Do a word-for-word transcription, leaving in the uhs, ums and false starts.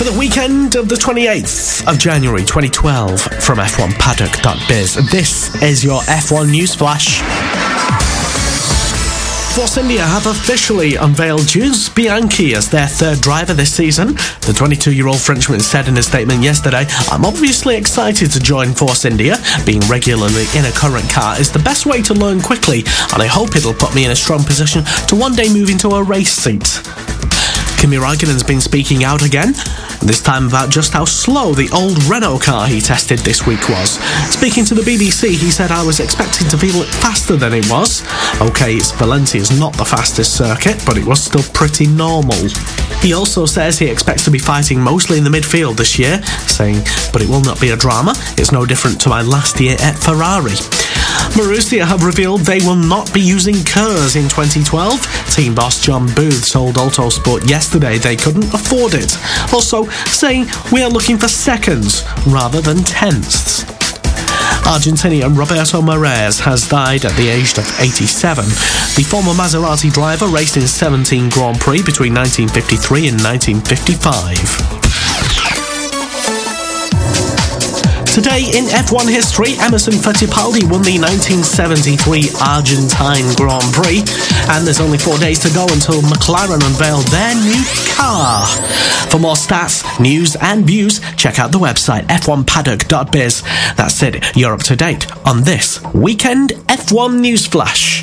the weekend of the twenty-eighth of January twenty twelve from F one Paddock dot biz. This is your F one News Flash. Force India have officially unveiled Jules Bianchi as their third driver this season. The twenty-two-year-old Frenchman said in a statement yesterday, "I'm obviously excited to join Force India. Being regularly in a current car is the best way to learn quickly, and I hope it'll put me in a strong position to one day move into a race seat." Kimi Raikkonen's been speaking out again, this time about just how slow the old Renault car he tested this week was. Speaking to the B B C, he said, "I was expecting to feel it faster than it was. Okay, it's Valencia's not the fastest circuit, but it was still pretty normal." He also says he expects to be fighting mostly in the midfield this year, saying, "But it will not be a drama. It's no different to my last year at Ferrari." Marussia have revealed they will not be using K E R S in twenty twelve. Team boss John Booth told Autosport yesterday they couldn't afford it. Also saying, "We are looking for seconds rather than tenths." Argentinian Roberto Mares has died at the age of eighty-seven. The former Maserati driver raced in seventeen Grand Prix between nineteen fifty-three and nineteen fifty-five. Today in F one history, Emerson Fittipaldi won the nineteen seventy-three Argentine Grand Prix, and there's only four days to go until McLaren unveil their new car. For more stats, news and views, check out the website F one Paddock dot biz. That's it, you're up to date on this Weekend F one News Flash.